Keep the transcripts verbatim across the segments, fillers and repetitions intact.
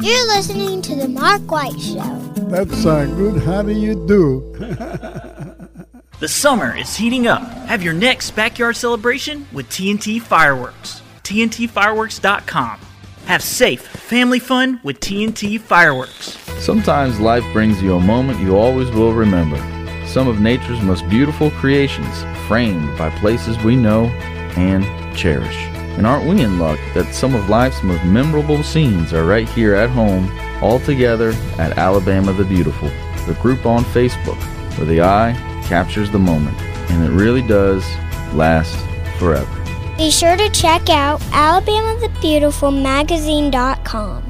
You're listening to The Mark White Show. That's uh, good. How do you do? The summer is heating up. Have your next backyard celebration with T N T Fireworks. T N T fireworks dot com. Have safe family fun with T N T Fireworks. Sometimes life brings you a moment you always will remember. Some of nature's most beautiful creations, framed by places we know and cherish. And aren't we in luck that some of life's most memorable scenes are right here at home, all together at Alabama the Beautiful, the group on Facebook, where the eye captures the moment, and it really does last forever. Be sure to check out Alabama the Beautiful magazine dot com.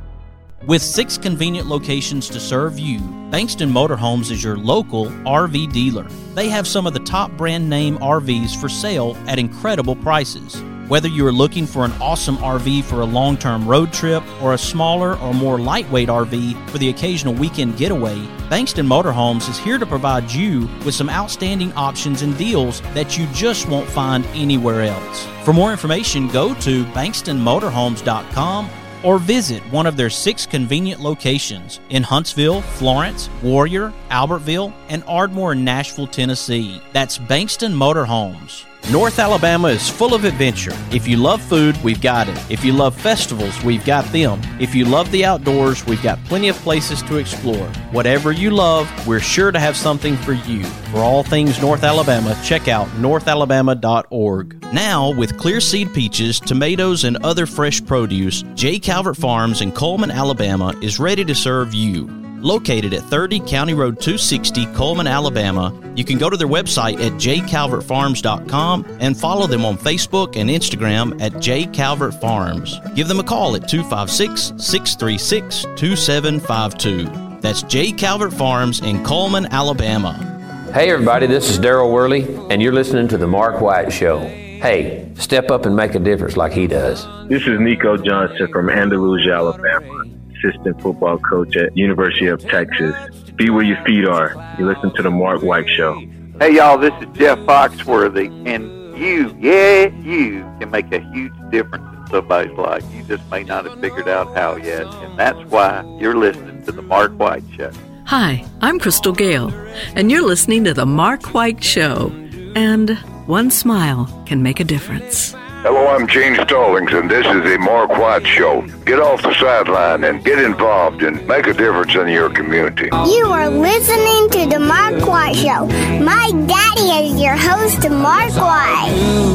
With six convenient locations to serve you, Bankston Motorhomes is your local R V dealer. They have some of the top brand name R Vs for sale at incredible prices. Whether you are looking for an awesome R V for a long-term road trip or a smaller or more lightweight R V for the occasional weekend getaway, Bankston Motorhomes is here to provide you with some outstanding options and deals that you just won't find anywhere else. For more information, go to bankston motorhomes dot com or visit one of their six convenient locations in Huntsville, Florence, Warrior, Albertville, and Ardmore, Nashville, Tennessee. That's Bankston Motorhomes. North Alabama is full of adventure. If you love food, we've got it. If you love festivals, we've got them. If you love the outdoors, we've got plenty of places to explore. Whatever you love, we're sure to have something for you. For all things North Alabama, check out north alabama dot org. Now, with clear seed peaches, tomatoes, and other fresh produce, J. Calvert Farms in Coleman, Alabama is ready to serve you. Located at thirty County Road two sixty, Coleman, Alabama, you can go to their website at j calvert farms dot com and follow them on Facebook and Instagram at j calvert farms. Give them a call at two five six, six three six, two seven five two. That's J. Calvert Farms in Coleman, Alabama. Hey everybody, this is Daryl Worley, and you're listening to The Mark White Show. Hey, step up and make a difference like he does. This is Nico Johnson from Andalusia, Alabama. Assistant football coach at University of Texas. Be where your feet are. You listen to the Mark White Show. Hey y'all, this is Jeff Foxworthy, and you, yeah, you can make a huge difference in somebody's life. You just may not have figured out how yet, and that's why you're listening to the Mark White Show. Hi, I'm Crystal Gale, and you're listening to the Mark White Show. And one smile can make a difference. Hello, I'm Gene Stallings, and this is the Mark White Show. Get off the sideline and get involved and make a difference in your community. You are listening to The Mark White Show. My daddy is your host, Mark White.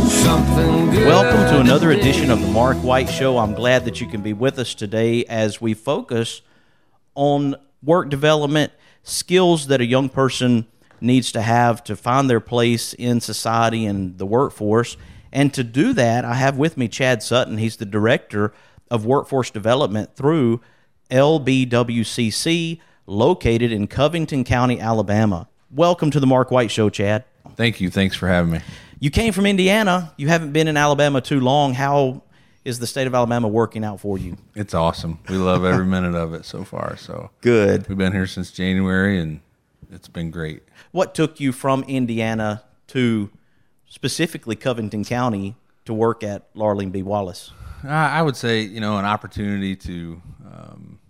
Welcome to another edition of the Mark White Show. I'm glad that you can be with us today as we focus on work development, skills that a young person needs to have to find their place in society and the workforce. And to do that, I have with me Chad Sutton. He's the Director of Workforce Development through L B W C C, located in Covington County, Alabama. Welcome to the Mark White Show, Chad. Thank you. Thanks for having me. You came from Indiana. You haven't been in Alabama too long. How is the state of Alabama working out for you? It's awesome. We love every minute of it so far. So good. We've been here since January, and it's been great. What took you from Indiana to specifically Covington County to work at Larling B. Wallace? Uh, I would say, you know, an opportunity to um,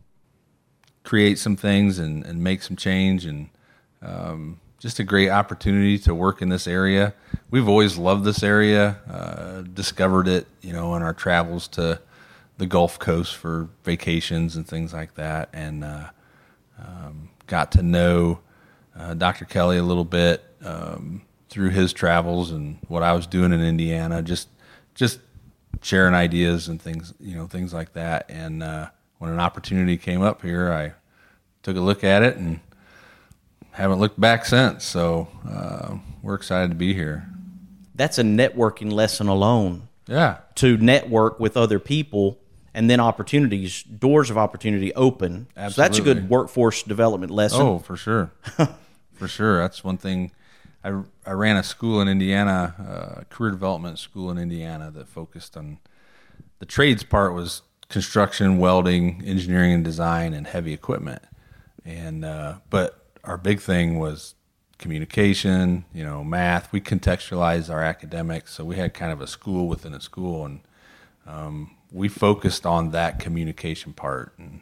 create some things and, and make some change, and um, just a great opportunity to work in this area. We've always loved this area, uh, discovered it, you know, in our travels to the Gulf Coast for vacations and things like that, and uh, um, got to know uh, Doctor Kelly a little bit, um, through his travels and what I was doing in Indiana, just just sharing ideas and things, you know, things like that. And uh, when an opportunity came up here, I took a look at it and haven't looked back since. So uh, we're excited to be here. That's a networking lesson alone. Yeah. To network with other people, and then opportunities, doors of opportunity open. Absolutely. So that's a good workforce development lesson. Oh, for sure. For sure. That's one thing. I, I ran a school in Indiana, a uh, career development school in Indiana that focused on the trades part was construction, welding, engineering and design, and heavy equipment. And uh, but our big thing was communication, you know, math. We contextualized our academics, so we had kind of a school within a school, and um, we focused on that communication part and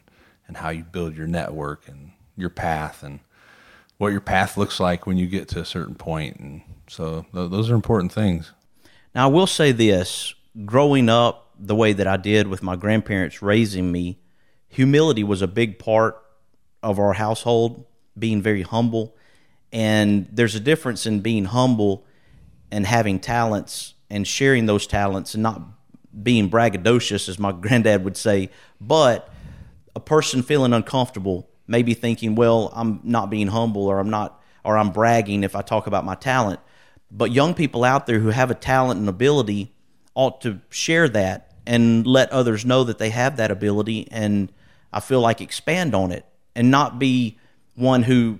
and how you build your network and your path and what your path looks like when you get to a certain point. And so th- those are important things. Now, I will say this, growing up the way that I did with my grandparents raising me, humility was a big part of our household, being very humble. And there's a difference in being humble and having talents and sharing those talents and not being braggadocious, as my granddad would say, but a person feeling uncomfortable, maybe thinking, well, I'm not being humble, or I'm not, or I'm bragging if I talk about my talent. But young people out there who have a talent and ability ought to share that and let others know that they have that ability, and I feel like expand on it, and not be one who,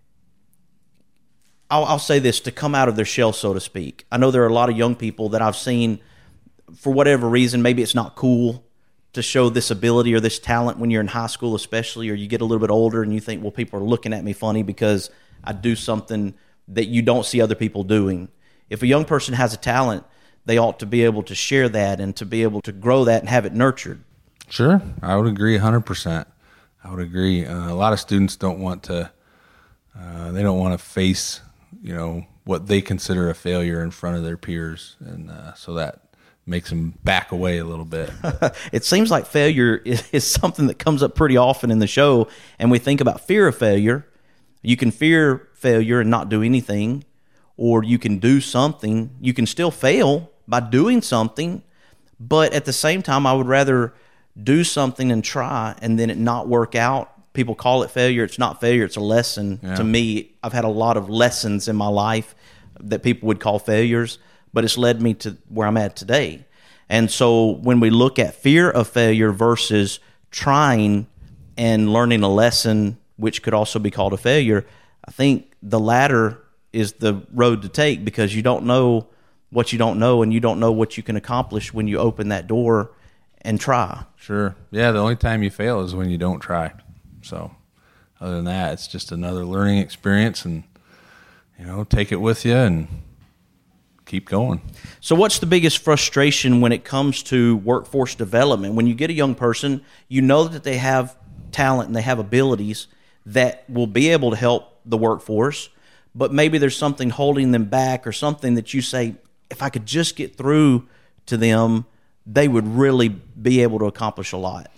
I'll, I'll say this, to come out of their shell, so to speak. I know there are a lot of young people that I've seen, for whatever reason, maybe it's not cool to show this ability or this talent when you're in high school especially, or you get a little bit older and you think, well, people are looking at me funny because I do something that you don't see other people doing. If a young person has a talent, they ought to be able to share that and to be able to grow that and have it nurtured. Sure. I would agree one hundred percent. I would agree. Uh, a lot of students don't want to, uh, they don't want to face, you know, what they consider a failure in front of their peers. And uh, so that makes them back away a little bit. It seems like failure is, is something that comes up pretty often in the show. And we think about fear of failure. You can fear failure and not do anything, or you can do something. You can still fail by doing something, but at the same time, I would rather do something and try and then it not work out. People call it failure. It's not failure. It's a lesson. Yeah. To me, I've had a lot of lessons in my life that people would call failures, but it's led me to where I'm at today. And so when we look at fear of failure versus trying and learning a lesson, which could also be called a failure, I think the latter is the road to take, because you don't know what you don't know, and you don't know what you can accomplish when you open that door and try. Sure. Yeah, the only time you fail is when you don't try. So other than that, it's just another learning experience, and, you know, take it with you and keep going. So what's the biggest frustration when it comes to workforce development? When you get a young person, you know that they have talent and they have abilities that will be able to help the workforce, but maybe there's something holding them back, or something that you say, if I could just get through to them, they would really be able to accomplish a lot.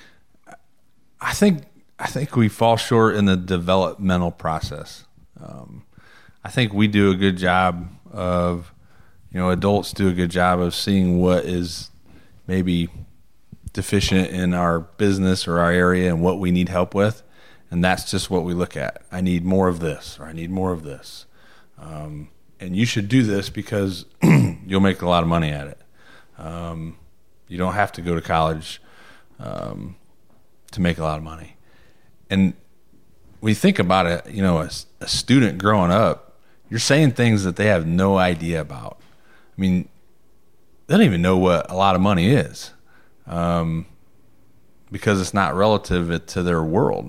I think I think we fall short in the developmental process. Um, I think we do a good job of, you know, adults do a good job of seeing what is maybe deficient in our business or our area and what we need help with, and that's just what we look at. I need more of this, or I need more of this. Um, and you should do this because you'll make a lot of money at it. Um, you don't have to go to college um, to make a lot of money. And when you think about it, you know, a, a student growing up, you're saying things that they have no idea about. I mean, they don't even know what a lot of money is, um, because it's not relative to their world.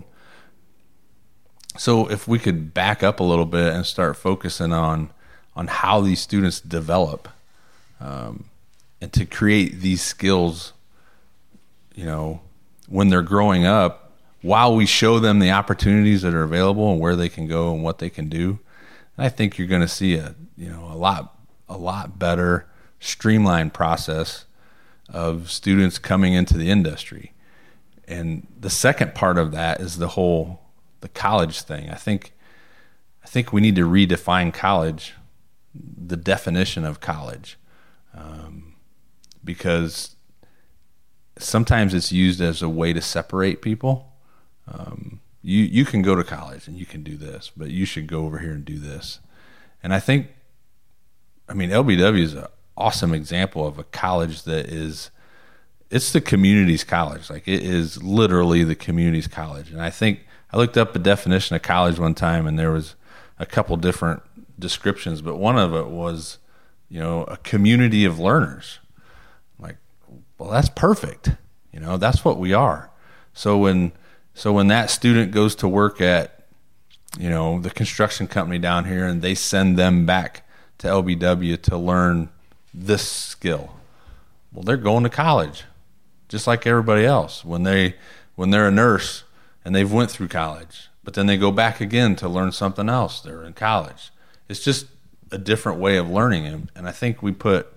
So if we could back up a little bit and start focusing on on how these students develop, um, and to create these skills, you know, when they're growing up, while we show them the opportunities that are available and where they can go and what they can do, I think you're going to see a, you know, a lot, a lot better streamlined process of students coming into the industry. And the second part of that is the whole, the college thing. I think, I think we need to redefine college, the definition of college, um, because sometimes it's used as a way to separate people. Um, you you can go to college and you can do this, but you should go over here and do this. And I think, I mean, L B W is an awesome example of a college that is, it's the community's college. Like, it is literally the community's college. And I think I looked up a definition of college one time, and there was a couple different descriptions, but one of it was, you know, a community of learners. I'm like, well, that's perfect. You know, that's what we are. So when so when that student goes to work at, you know, the construction company down here, and they send them back to L B W to learn this skill, well, they're going to college just like everybody else. When they when they're a nurse, and they've went through college, but then they go back again to learn something else. They're in college. It's just a different way of learning. And, and I think we put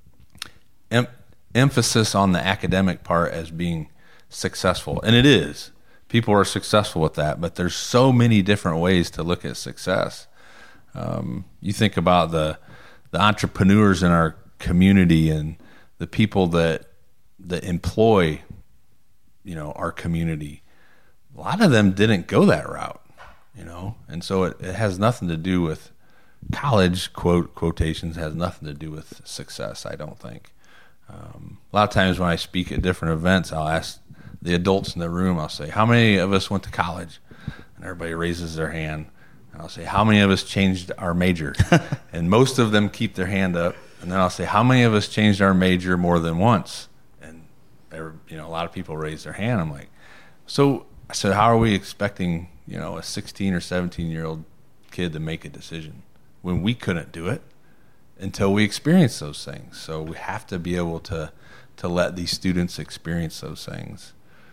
em- emphasis on the academic part as being successful, and it is. People are successful with that, but there's so many different ways to look at success. Um, you think about the the entrepreneurs in our community and the people that that employ, you know, our community. A lot of them didn't go that route, you know, and so it, it has nothing to do with college. Quote quotations has nothing to do with success. I don't think. Um, a lot of times when I speak at different events, I'll ask the adults in the room. I'll say, "How many of us went to college?" And everybody raises their hand. And I'll say, "How many of us changed our major?" And most of them keep their hand up. And then I'll say, "How many of us changed our major more than once?" And there, you know, a lot of people raise their hand. I'm like, so I said, "How are we expecting, you know, a sixteen or seventeen year old kid to make a decision when we couldn't do it until we experienced those things?" So we have to be able to to let these students experience those things.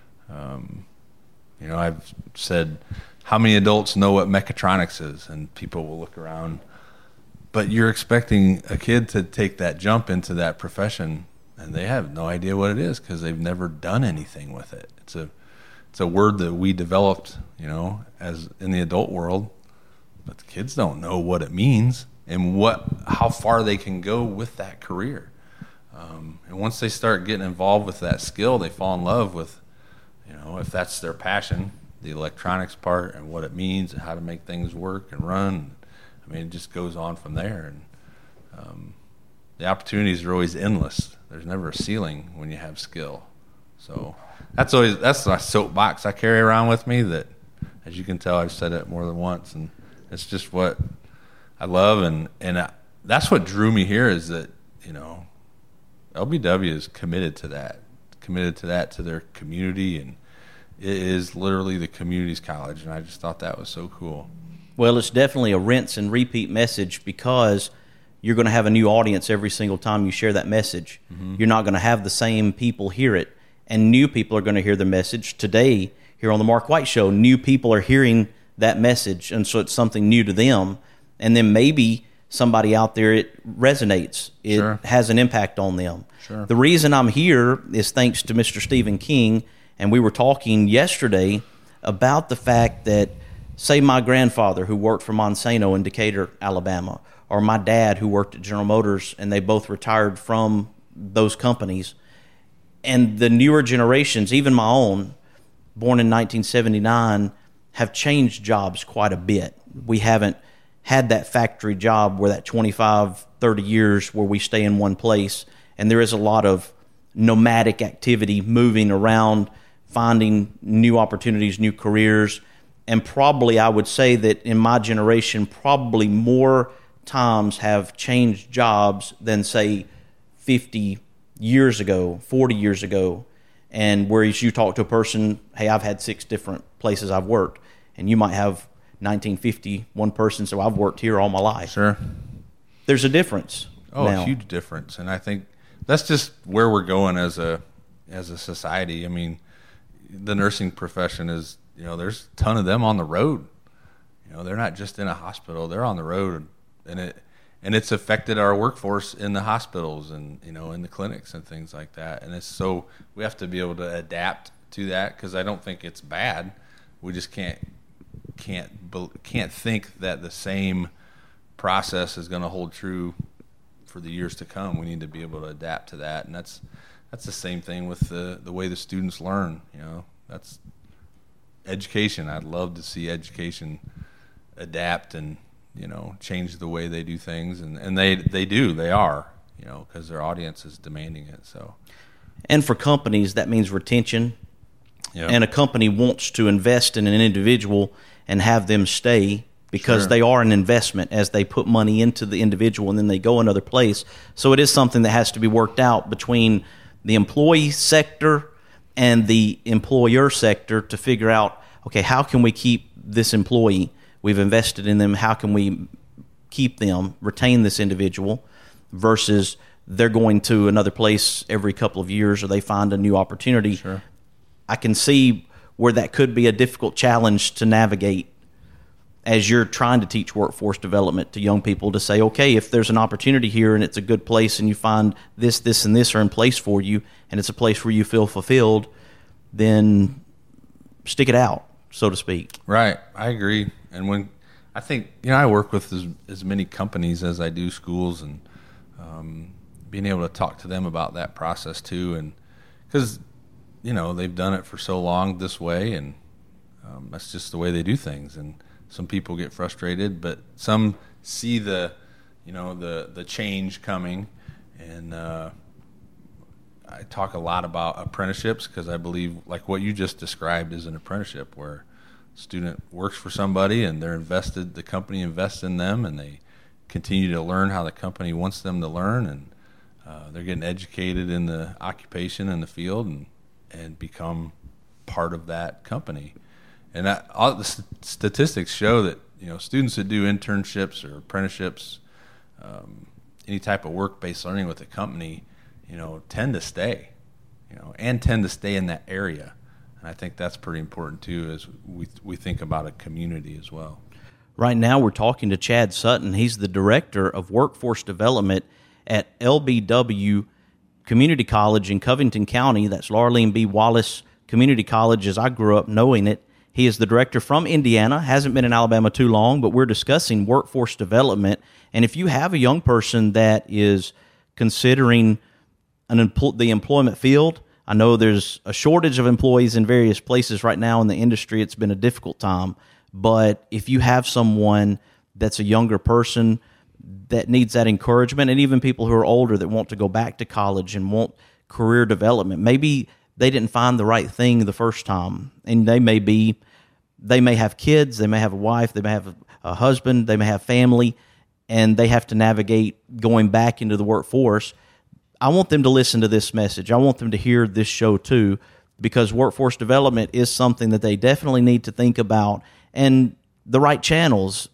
Um, you know, I've said, how many adults know what mechatronics is? And people will look around. But you're expecting a kid to take that jump into that profession, and they have no idea what it is because they've never done anything with it. It's a it's a word that we developed, you know, as in the adult world, but the kids don't know what it means and what how far they can go with that career. Um, and once they start getting involved with that skill, they fall in love with, you know, if that's their passion, the electronics part and what it means and how to make things work and run. I mean, it just goes on from there. And um, the opportunities are always endless. There's never a ceiling when you have skill. So that's always that's my soapbox I carry around with me that, as you can tell, I've said it more than once. And it's just what I love. And, and I, that's what drew me here is that, you know, L B W is committed to that, committed to that, to their community. And it is literally the community's college. And I just thought that was so cool. Well, it's definitely a rinse and repeat message because you're going to have a new audience every single time you share that message. Mm-hmm. You're not going to have the same people hear it, and new people are going to hear the message. Today, here on the Mark White Show, new people are hearing that message, and so it's something new to them. And then maybe somebody out there, it resonates. It sure. has an impact on them. Sure. The reason I'm here is thanks to Mister Stephen King, and we were talking yesterday about the fact that, say my grandfather who worked for Monsanto in Decatur, Alabama, or my dad who worked at General Motors, and they both retired from those companies. And the newer generations, even my own, born in nineteen seventy-nine, have changed jobs quite a bit. We haven't had that factory job where that twenty-five, thirty years where we stay in one place. And there is a lot of nomadic activity, moving around, finding new opportunities, new careers. And probably I would say that in my generation, probably more times have changed jobs than, say, fifty years ago, forty years ago. And whereas you talk to a person, hey, I've had six different places I've worked. And you might have nineteen fifty, one person, so I've worked here all my life. Sure. There's a difference. Oh, now. A huge difference. And I think that's just where we're going as a as a society. I mean, the nursing profession is, you know, there's a ton of them on the road. You know, they're not just in a hospital; they're on the road, and it and it's affected our workforce in the hospitals and, you know, in the clinics and things like that. And it's so we have to be able to adapt to that because I don't think it's bad. We just can't can't can't think that the same process is going to hold true for the years to come. We need to be able to adapt to that, and that's that's the same thing with the the way the students learn. You know, that's education. I'd love to see education adapt and, you know, change the way they do things, and, and they they do. They are, you know, because their audience is demanding it. So, and for companies, that means retention. Yep. And a company wants to invest in an individual and have them stay because Sure. they are an investment as they put money into the individual and then they go another place. So it is something that has to be worked out between the employee sector and the employer sector to figure out, okay, how can we keep this employee? We've invested in them. How can we keep them, retain this individual versus they're going to another place every couple of years or they find a new opportunity. Sure. I can see where that could be a difficult challenge to navigate as you're trying to teach workforce development to young people, to say, okay, if there's an opportunity here and it's a good place and you find this, this, and this are in place for you, and it's a place where you feel fulfilled, then stick it out, so to speak. Right. I agree. And when I think, you know, I work with as, as many companies as I do schools, and um, being able to talk to them about that process too. And because, you know, they've done it for so long this way, and um, that's just the way they do things. And some people get frustrated, but some see the, you know, the, the change coming. And uh, I talk a lot about apprenticeships, because I believe, like what you just described, is an apprenticeship where a student works for somebody and they're invested, the company invests in them, and they continue to learn how the company wants them to learn, and uh, they're getting educated in the occupation and the field, and, and become part of that company. And that, all the statistics show that, you know, students that do internships or apprenticeships, um, any type of work-based learning with a company, you know, tend to stay, you know, and tend to stay in that area. And I think that's pretty important too, as we we think about a community as well. Right now we're talking to Chad Sutton. He's the Director of Workforce Development at L B W Community College in Covington County. That's Laurleen B. Wallace Community College, as I grew up knowing it. He is the director from Indiana, hasn't been in Alabama too long, but we're discussing workforce development. And if you have a young person that is considering an empl- the employment field, I know there's a shortage of employees in various places right now in the industry. It's been a difficult time. But if you have someone that's a younger person that needs that encouragement, and even people who are older that want to go back to college and want career development, maybe they didn't find the right thing the first time, and they may be, they may have kids, they may have a wife, they may have a, a husband, they may have family, and they have to navigate going back into the workforce. I want them to listen to this message. I want them to hear this show too, because workforce development is something that they definitely need to think about, and the right channels.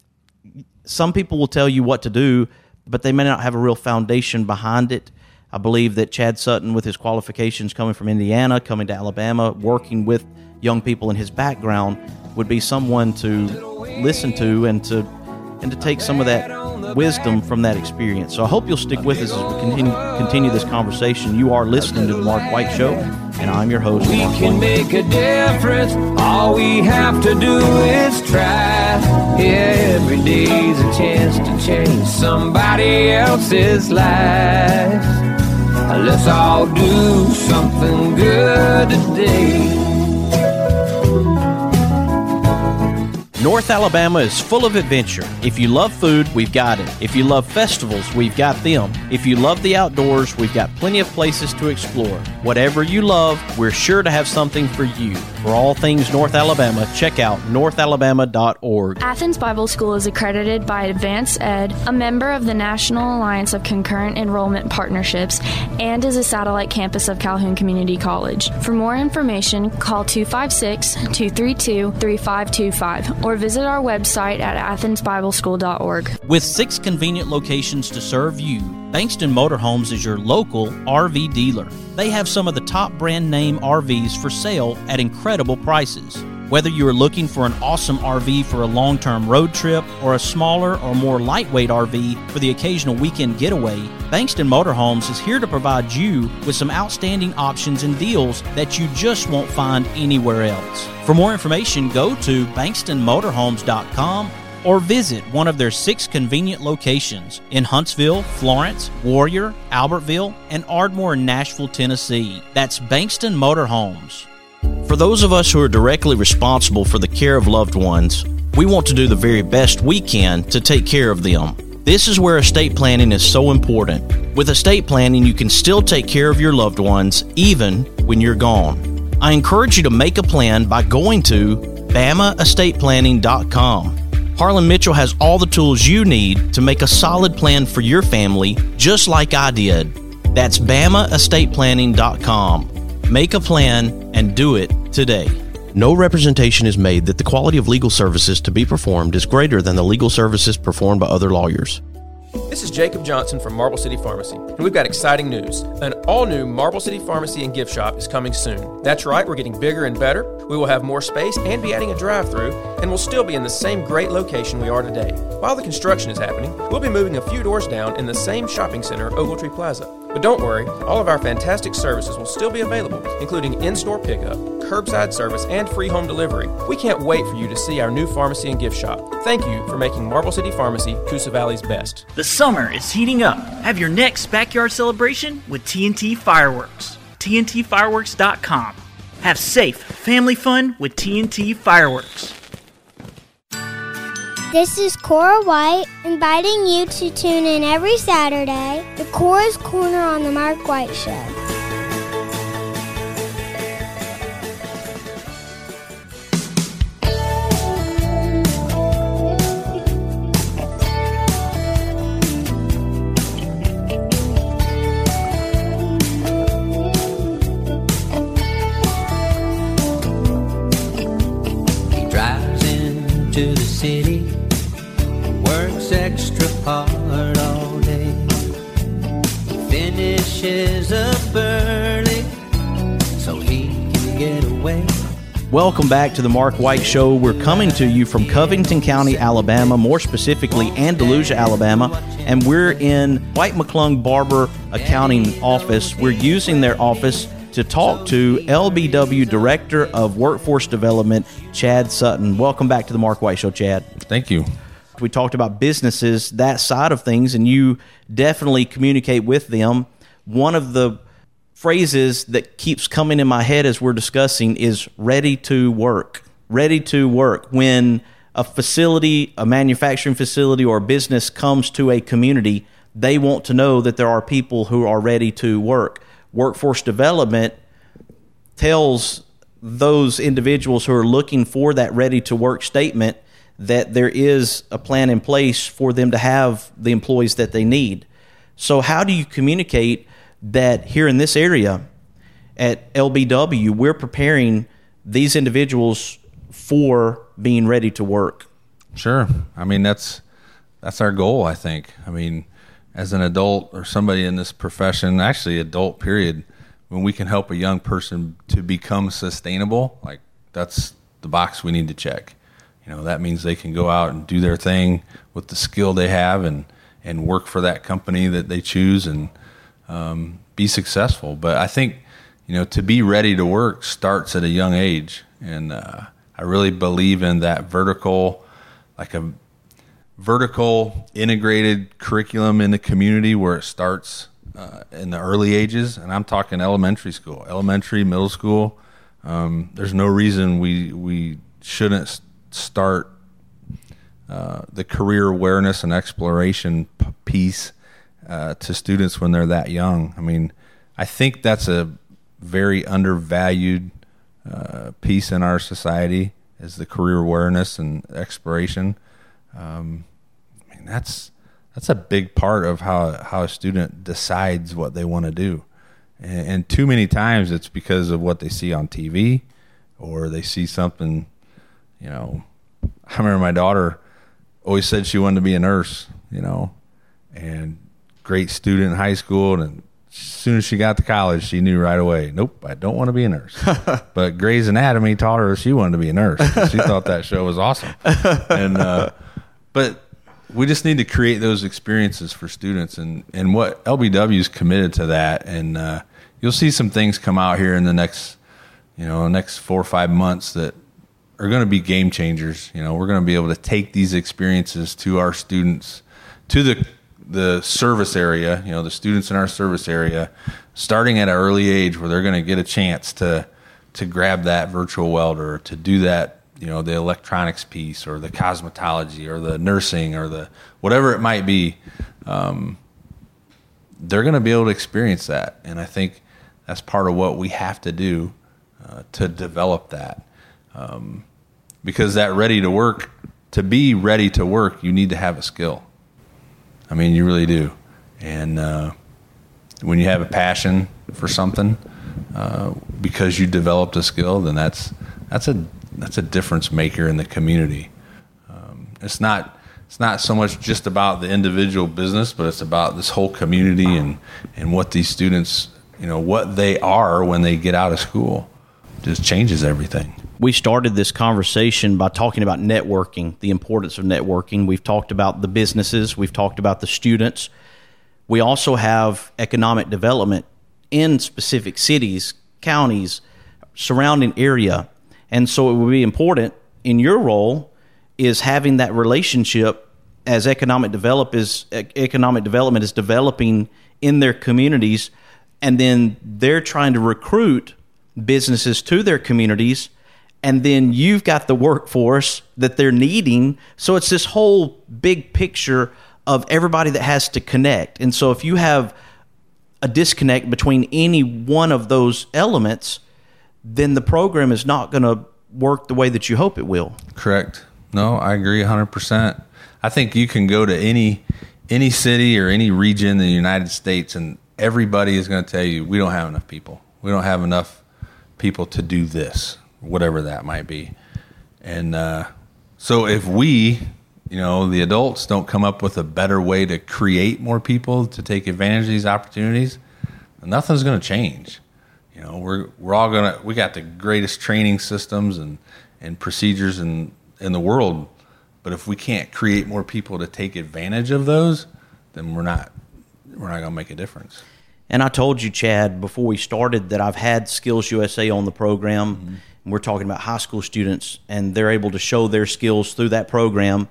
Some people will tell you what to do, but they may not have a real foundation behind it. I believe that Chad Sutton, with his qualifications coming from Indiana, coming to Alabama, working with young people in his background, would be someone to listen to and to and to take some of that wisdom from that experience. So I hope you'll stick with us as we continue continue this conversation. You are listening to The Mark White Show, and I'm your host, We Mark can White. make a difference. All we have to do is try. Yeah, every day's a chance to change somebody else's life. Let's all do something good today. North Alabama is full of adventure. If you love food, we've got it. If you love festivals, we've got them. If you love the outdoors, we've got plenty of places to explore. Whatever you love, we're sure to have something for you. For all things North Alabama, check out north alabama dot org. Athens Bible School is accredited by Advance Ed, a member of the National Alliance of Concurrent Enrollment Partnerships, and is a satellite campus of Calhoun Community College. For more information, call two five six, two three two, three five two five or visit our website at athens bible school dot org. With six convenient locations to serve you, Bankston Motorhomes is your local R V dealer. They have some of the top brand name R Vs for sale at incredible prices. Whether you are looking for an awesome R V for a long-term road trip or a smaller or more lightweight R V for the occasional weekend getaway, Bankston Motorhomes is here to provide you with some outstanding options and deals that you just won't find anywhere else. For more information, go to bankston motorhomes dot com or visit one of their six convenient locations in Huntsville, Florence, Warrior, Albertville, and Ardmore in Nashville, Tennessee. That's Bankston Motorhomes. For those of us who are directly responsible for the care of loved ones, we want to do the very best we can to take care of them. This is where estate planning is so important. With estate planning, you can still take care of your loved ones even when you're gone. I encourage you to make a plan by going to bama estate planning dot com. Harlan Mitchell has all the tools you need to make a solid plan for your family, just like I did. That's bama estate planning dot com. Make a plan and do it today. No representation is made that the quality of legal services to be performed is greater than the legal services performed by other lawyers. This is Jacob Johnson from Marble City Pharmacy, and we've got exciting news. An all-new Marble City Pharmacy and gift shop is coming soon. That's right, we're getting bigger and better. We will have more space and be adding a drive-thru, and we'll still be in the same great location we are today. While the construction is happening, we'll be moving a few doors down in the same shopping center, Ogletree Plaza. But don't worry, all of our fantastic services will still be available, including in-store pickup, curbside service, and free home delivery. We can't wait for you to see our new pharmacy and gift shop. Thank you for making Marble City Pharmacy Coosa Valley's best. The summer is heating up. Have your next backyard celebration with T N T Fireworks. T N T fireworks dot com. Have safe family fun with T N T Fireworks. This is Cora White inviting you to tune in every Saturday to Cora's Corner on the Mark White Show. He drives into the city, works extra hard all day, finishes up early so he can get away. Welcome back to the Mark White Show. We're coming to you from Covington County, Alabama, more specifically Andalusia, Alabama, and we're in White McClung Barber Accounting Office. We're using their office to talk to L B W Director of Workforce Development, Chad Sutton. Welcome back to the Mark White Show, Chad. Thank you. We talked about businesses, that side of things, and you definitely communicate with them. One of the phrases that keeps coming in my head as we're discussing is ready to work. Ready to work. When a facility, a manufacturing facility or a business comes to a community, they want to know that there are people who are ready to work. Workforce development tells those individuals who are looking for that ready to work statement that there is a plan in place for them to have the employees that they need. So how do you communicate that here in this area at L B W, we're preparing these individuals for being ready to work? Sure. I mean, that's that's our goal, I think. I mean, as an adult or somebody in this profession, actually adult period, when we can help a young person to become sustainable, like that's the box we need to check. You know, that means they can go out and do their thing with the skill they have and, and work for that company that they choose and um, be successful. But I think, you know, to be ready to work starts at a young age. And uh, I really believe in that vertical, like a vertical integrated curriculum in the community where it starts uh, in the early ages. And I'm talking elementary school, elementary, middle school. Um, there's no reason we, we shouldn't start uh, the career awareness and exploration p- piece uh, to students when they're that young. I mean, I think that's a very undervalued uh, piece in our society is the career awareness and exploration. Um, I mean, that's that's a big part of how how a student decides what they want to do, and, and too many times it's because of what they see on T V, or they see something. You know, I remember my daughter always said she wanted to be a nurse, you know, and great student in high school. And as soon as she got to college, she knew right away, nope, I don't want to be a nurse. But Grey's Anatomy taught her she wanted to be a nurse. She thought that show was awesome. And, uh, but we just need to create those experiences for students. And, and what L B W is committed to that. And uh, you'll see some things come out here in the next, you know, next four or five months that are going to be game changers. You know, we're going to be able to take these experiences to our students, to the the service area, you know, the students in our service area, starting at an early age where they're going to get a chance to to grab that virtual welder, to do that, you know, the electronics piece or the cosmetology or the nursing or the whatever it might be. Um, they're going to be able to experience that. And I think that's part of what we have to do uh, to develop that. Um, because that ready to work, to be ready to work, you need to have a skill. I mean, you really do. And uh, when you have a passion for something, uh, because you developed a skill, then that's that's a that's a difference maker in the community. Um, it's not it's not so much just about the individual business, but it's about this whole community and, and what these students, you know, what they are when they get out of school. Just changes everything. We started this conversation by talking about networking, the importance of networking. We've talked about the businesses. We've talked about the students. We also have economic development in specific cities, counties, surrounding area. And so it would be important in your role is having that relationship as economic develop is economic development is developing in their communities, and then they're trying to recruit businesses to their communities, and then you've got the workforce that they're needing. So it's this whole big picture of everybody that has to connect. And so if you have a disconnect between any one of those elements, then the program is not going to work the way that you hope it will. Correct. No, I agree one hundred percent. I think you can go to any any city or any region in the United States, and everybody is going to tell you, we don't have enough people. We don't have enough people to do this, whatever that might be. And uh, so if we, you know, the adults don't come up with a better way to create more people to take advantage of these opportunities, nothing's going to change. You know, we're we're all gonna we got the greatest training systems and, and procedures in in the world, but if we can't create more people to take advantage of those, then we're not we're not gonna make a difference. And I told you, Chad, before we started that I've had Skills U S A on the program, mm-hmm. and we're talking about high school students, and they're able to show their skills through that program.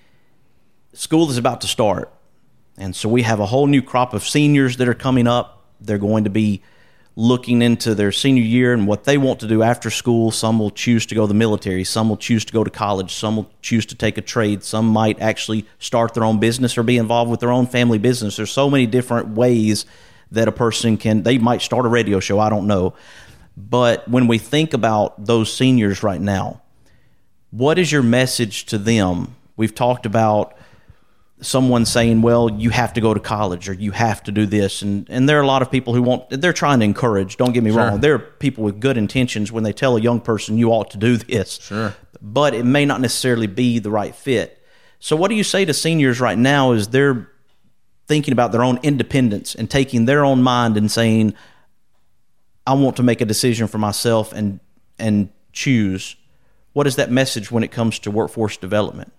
School is about to start, and so we have a whole new crop of seniors that are coming up. They're going to be looking into their senior year and what they want to do after school. Some will choose to go to the military. Some will choose to go to college. Some will choose to take a trade. Some might actually start their own business or be involved with their own family business. There's so many different ways that a person can, they might start a radio show, I don't know. But when we think about those seniors right now, what is your message to them? We've talked about someone saying, well, you have to go to college or you have to do this. And, and there are a lot of people who want, they're trying to encourage, don't get me Sure. wrong. There are people with good intentions when they tell a young person you ought to do this. Sure. But it may not necessarily be the right fit. So what do you say to seniors right now as they're thinking about their own independence and taking their own mind and saying, I want to make a decision for myself and and choose? What is that message when it comes to workforce development?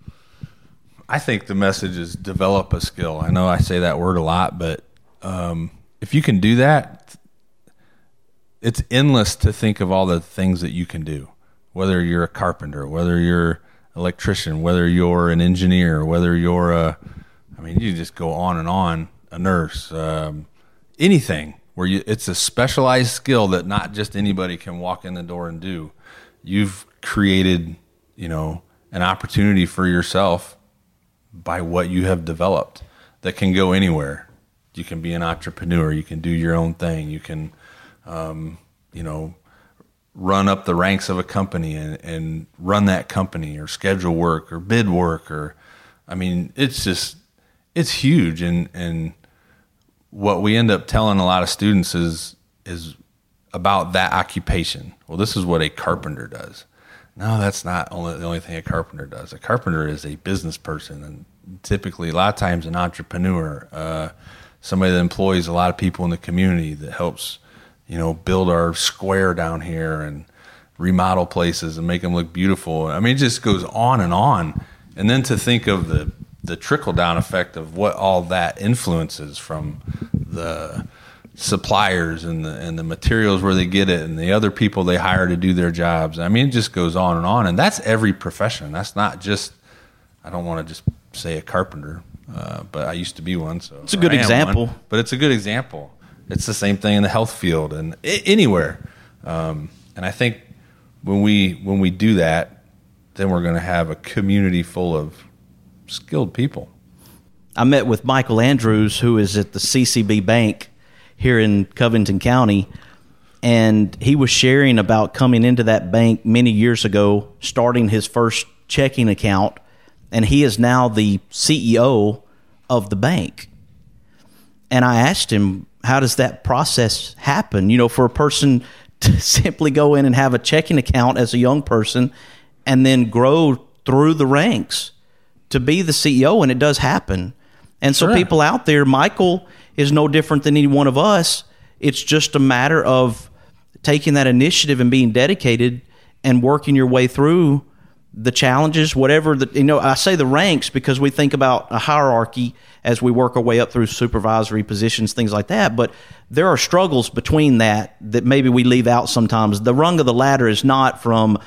I think the message is develop a skill. I know I say that word a lot, but um, if you can do that, it's endless to think of all the things that you can do, whether you're a carpenter, whether you're an electrician, whether you're an engineer, whether you're a, I mean, you just go on and on, a nurse, um, anything where you, it's a specialized skill that not just anybody can walk in the door and do. You've created, you know, an opportunity for yourself by what you have developed that can go anywhere. You can be an entrepreneur. You can do your own thing. You can, um, you know, run up the ranks of a company and, and run that company or schedule work or bid work. Or, I mean, it's just, it's huge. And, and what we end up telling a lot of students is, is about that occupation. Well, this is what a carpenter does. No, that's not only the only thing a carpenter does. A carpenter is a business person, and typically a lot of times an entrepreneur, uh, somebody that employs a lot of people in the community that helps, you know, build our square down here and remodel places and make them look beautiful. I mean, it just goes on and on. And then to think of the, the trickle-down effect of what all that influences from the suppliers and the and the materials where they get it and the other people they hire to do their jobs. I mean, it just goes on and on. And that's every profession. That's not just, I don't want to just say a carpenter, uh, but I used to be one. So it's a good example. One, but it's a good example. It's the same thing in the health field and I- anywhere. Um, and I think when we when we do that, then we're going to have a community full of skilled people. I met with Michael Andrews, who is at the C C B Bank here in Covington County, and he was sharing about coming into that bank many years ago, starting his first checking account, and he is now the C E O of the bank. And I asked him, how does that process happen? You know, for a person to simply go in and have a checking account as a young person and then grow through the ranks to be the C E O, and it does happen. And so Sure. people out there, Michael is no different than any one of us. It's just a matter of taking that initiative and being dedicated and working your way through the challenges, whatever the, you know, I say the ranks because we think about a hierarchy as we work our way up through supervisory positions, things like that. But there are struggles between that that maybe we leave out sometimes. The rung of the ladder is not from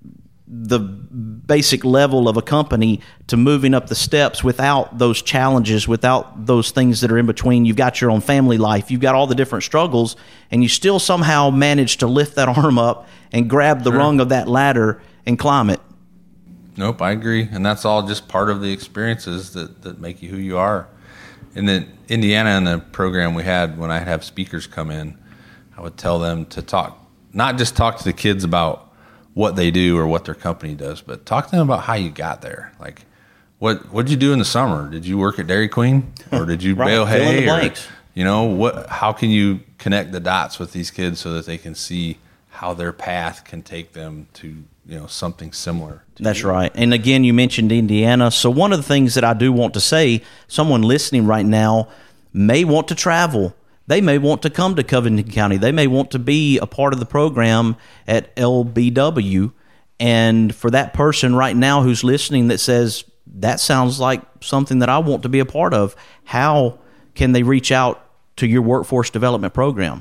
the basic level of a company to moving up the steps without those challenges, without those things that are in between. You've got your own family life. You've got all the different struggles, and you still somehow manage to lift that arm up and grab the Sure. rung of that ladder and climb it. Nope, I agree. And that's all just part of the experiences that, that make you who you are. In the Indiana, in the program we had, when I'd have speakers come in, I would tell them to talk, not just talk to the kids about what they do or what their company does, but talk to them about how you got there. Like, what what did you do in the summer? Did you work at Dairy Queen, or did you Right, bale fill in the hay? Or, blanks. you know, what? How can you connect the dots with these kids so that they can see how their path can take them to, you know, something similar? That's right. And again, you mentioned Indiana. So one of the things that I do want to say, someone listening right now may want to travel. They may want to come to Covington County. They may want to be a part of the program at L B W. And for that person right now who's listening that says, that sounds like something that I want to be a part of, how can they reach out to your workforce development program?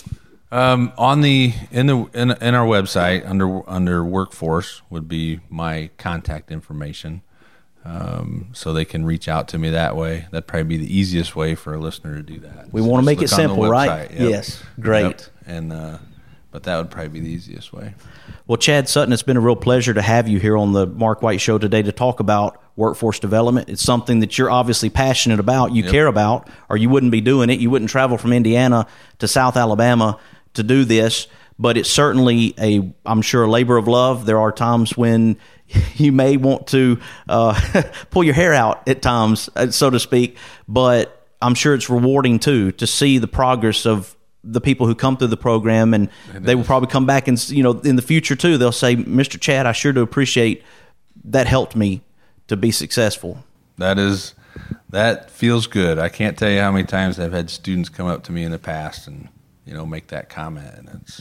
Um, on the in the in, in our website under under workforce would be my contact information, um, so they can reach out to me that way. That'd probably be the easiest way for a listener to do that. We So want to just make it look on the simple, right? website. Yep. Yes, great. Yep. And uh, but that would probably be the easiest way. Well, Chad Sutton, it's been a real pleasure to have you here on the Mark White Show today to talk about workforce development. It's something that you're obviously passionate about, you Yep. care about, or you wouldn't be doing it. You wouldn't travel from Indiana to South Alabama to do this, but it's certainly a, I'm sure, a labor of love. There are times when you may want to uh, pull your hair out at times, so to speak, but I'm sure it's rewarding too to see the progress of the people who come through the program, and It they will is. probably come back and, you know, in the future too, they'll say, Mister Chad, I sure do appreciate that, helped me to be successful. That is that feels good. I can't tell you how many times I've had students come up to me in the past and, you know, make that comment, and it's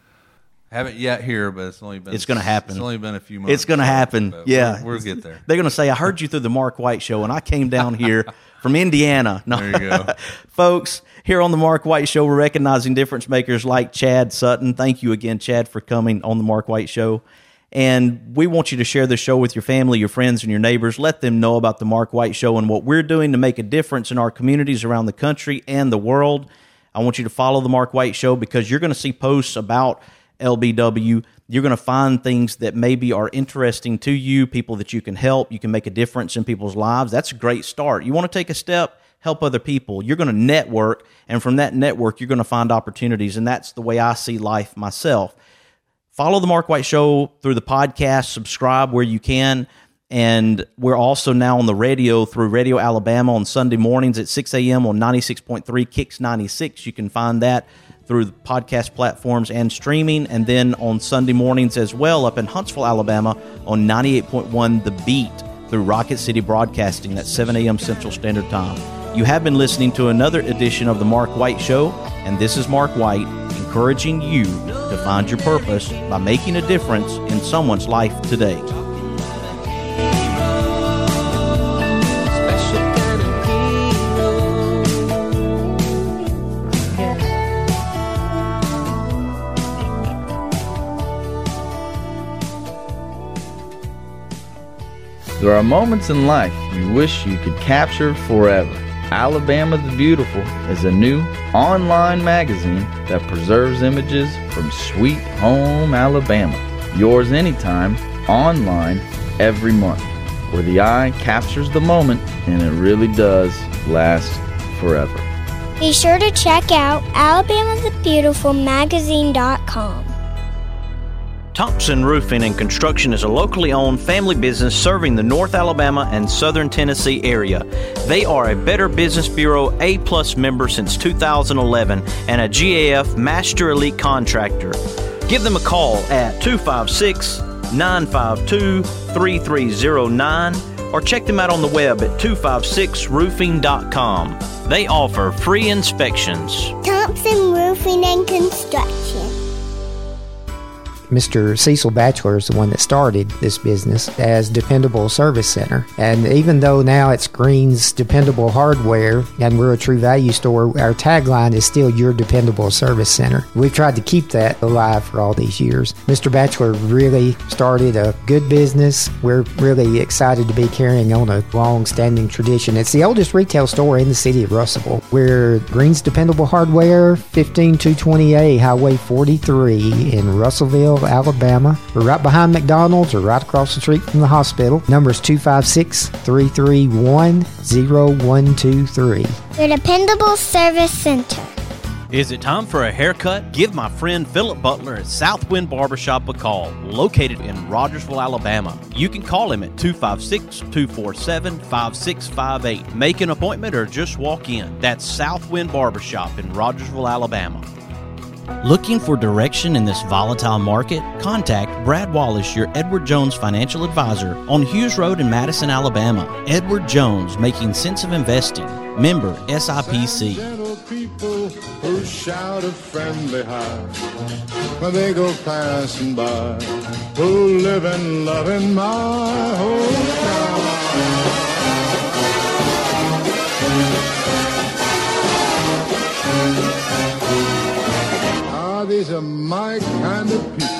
I haven't yet here, but it's only been It's going to happen. It's only been a few months. It's going to so, happen. but Yeah. we'll, we'll get there. They're going to say, I heard you through the Mark White Show, and I came down here from Indiana. No. There you go. Folks, here on the Mark White Show, we're recognizing difference makers like Chad Sutton. Thank you again, Chad, for coming on the Mark White Show. And we want you to share the show with your family, your friends, and your neighbors. Let them know about the Mark White Show and what we're doing to make a difference in our communities around the country and the world. I want you to follow the Mark White Show because you're going to see posts about L B W. You're going to find things that maybe are interesting to you, people that you can help. You can make a difference in people's lives. That's a great start. You want to take a step, help other people. You're going to network, and from that network, you're going to find opportunities, and that's the way I see life myself. Follow the Mark White Show through the podcast, subscribe where you can, and we're also now on the radio through Radio Alabama on Sunday mornings at six a.m. on ninety-six point three Kicks ninety-six. You can find that through the podcast platforms and streaming, and then on Sunday mornings as well up in Huntsville, Alabama on ninety-eight point one The Beat through Rocket City Broadcasting. That's seven a.m. Central Standard Time. You have been listening to another edition of The Mark White Show, and this is Mark White encouraging you to find your purpose by making a difference in someone's life today. There are moments in life you wish you could capture forever. Alabama the Beautiful is a new online magazine that preserves images from sweet home Alabama. Yours anytime, online, every month, where the eye captures the moment and it really does last forever. Be sure to check out alabama the beautiful magazine dot com. Thompson Roofing and Construction is a locally owned family business serving the North Alabama and Southern Tennessee area. They are a Better Business Bureau A-plus member since two thousand eleven and a G A F Master Elite Contractor. Give them a call at two five six, nine five two, three three zero nine or check them out on the web at two five six roofing dot com. They offer free inspections. Thompson Roofing and Construction. Mister Cecil Batchelor is the one that started this business as Dependable Service Center. And even though now it's Green's Dependable Hardware and we're a True Value store, our tagline is still Your Dependable Service Center. We've tried to keep that alive for all these years. Mister Batchelor really started a good business. We're really excited to be carrying on a long-standing tradition. It's the oldest retail store in the city of Russellville. We're Green's Dependable Hardware, fifteen two twenty A Highway forty-three in Russellville, Alabama. We're right behind McDonald's or right across the street from the hospital. Number is two five six, three three one, zero one two three. Your Dependable Service Center. Is it time for a haircut? Give my friend Philip Butler at Southwind Barbershop a call, located in Rogersville, Alabama. You can call him at two five six, two four seven, five six five eight. Make an appointment or just walk in. That's Southwind Barbershop in Rogersville, Alabama. Looking for direction in this volatile market? Contact Brad Wallace, your Edward Jones financial advisor, on Hughes Road in Madison, Alabama. Edward Jones, making sense of investing. Member S I P C. People who shout a friendly hi when they go passing by, who live and love in my hometown. These are my kind of people.